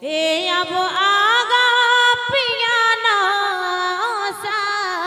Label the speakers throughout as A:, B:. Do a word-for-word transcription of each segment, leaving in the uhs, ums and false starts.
A: ए अब आगा पियाना सा।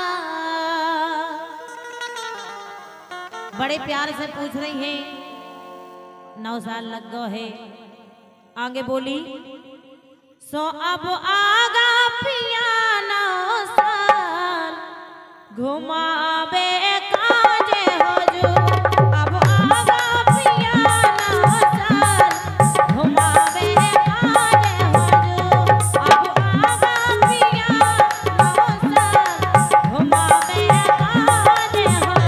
A: बड़े प्यार से पूछ रही है, नौ साल लग गए है। आगे बोली सो अब आगा पियाना साल घुमावे काजे हजू। अब आगा पियाना साल घुमावे काजे हजू। अब आगा पियाना साल घुमावे काजे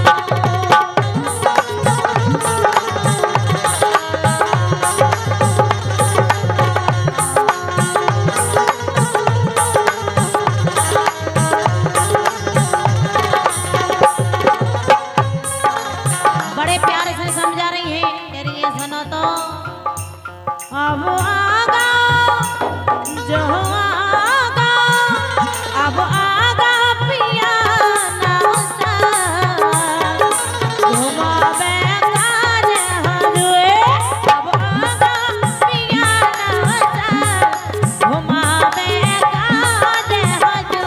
A: अब आगा जो आगा अब आगा पियाना साल घुमावे काजे हजू। अब आगा पियाना साल घुमावे काजे हजू।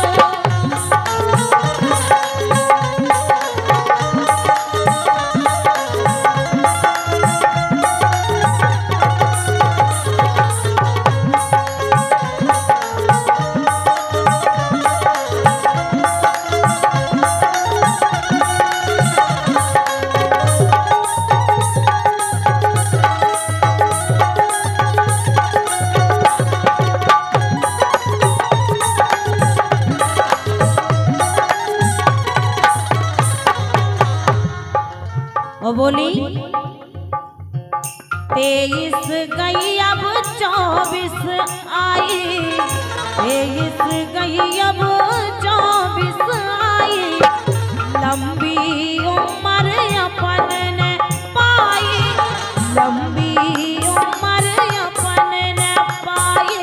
A: वो बोली तेईस गई अब चौबीस आई। तेईस गई अब चौबीस आई। लंबी उम्र अपन ने पाई। लंबी उम्र अपन ने पाई।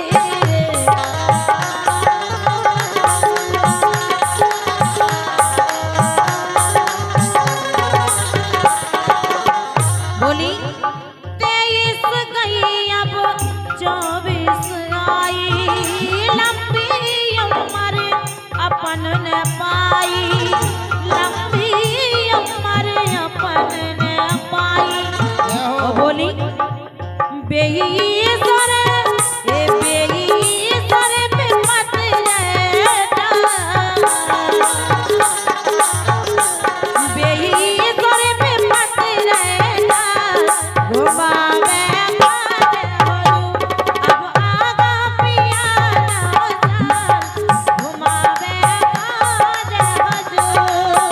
A: बोली तेईस गई अब चौबीस आई। लंबी उम्र अपन ने पाई। लंबी उम्र अपन ने पाई। ओ बोली बेईसर ए बेईसर पे मत रहना। बेईसर पे मत रहना। घुमावे काजे हजू। अब आगा पियाना साल घुमावे काजे हजू।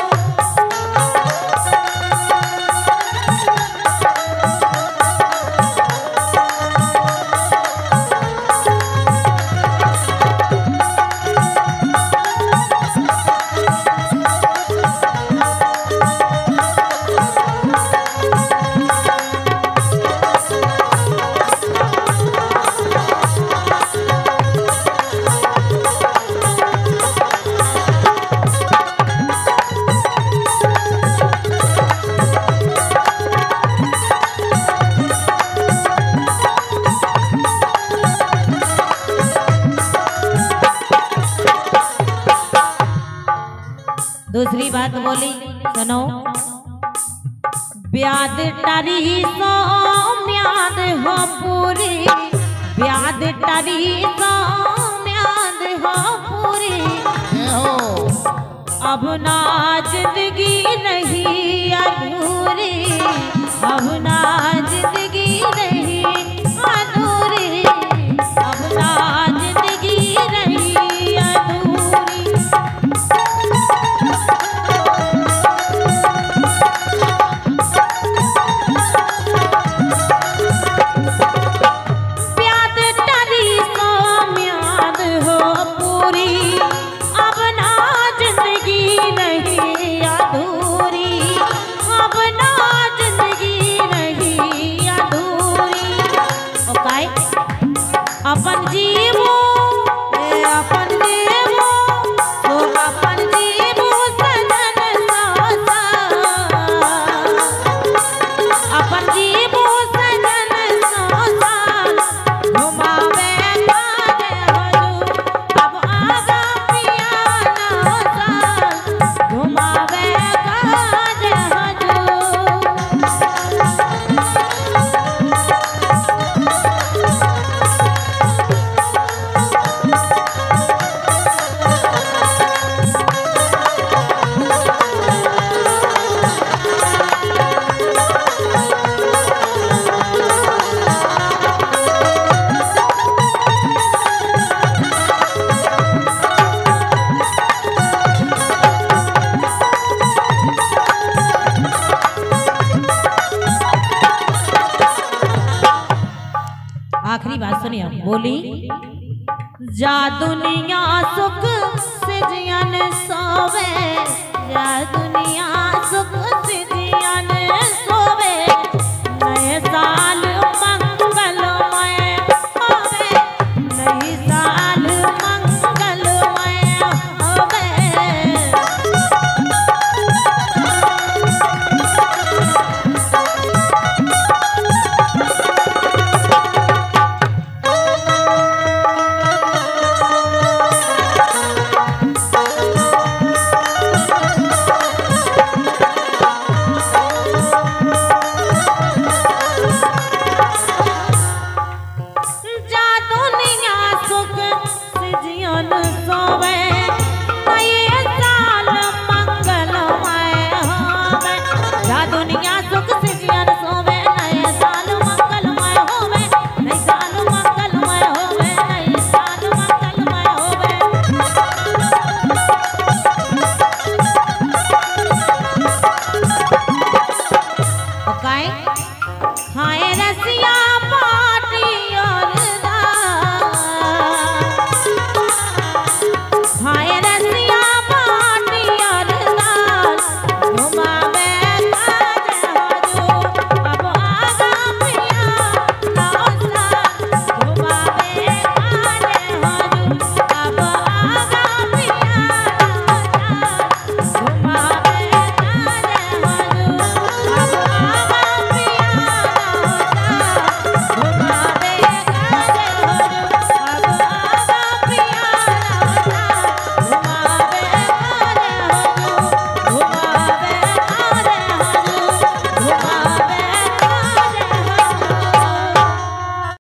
A: दूसरी बात बोली सुनो ब्याद टरी सो म्याद हो पूरी। ब्याद टरी सो म्याद हो पूरी। अब ना जिंदगी नहीं अधूरी। अब ना जिंदगी नहीं अधूरी। अब ना जिंदगी नहीं अधूरी। ब्याद टरी सो म्याद हो पूरी। अब ना जिंदगी नहीं अधूरी। अब ना जिंदगी नहीं अधूरी। ओ काय अपन जीवो ए अपन जीवो तो अपन जीवो सनन सासा। अपन जीवो सनन सासा घुमावे बोली जा दुनिया सुख सिजयन सोवे, जा दुनिया सुख सिजयन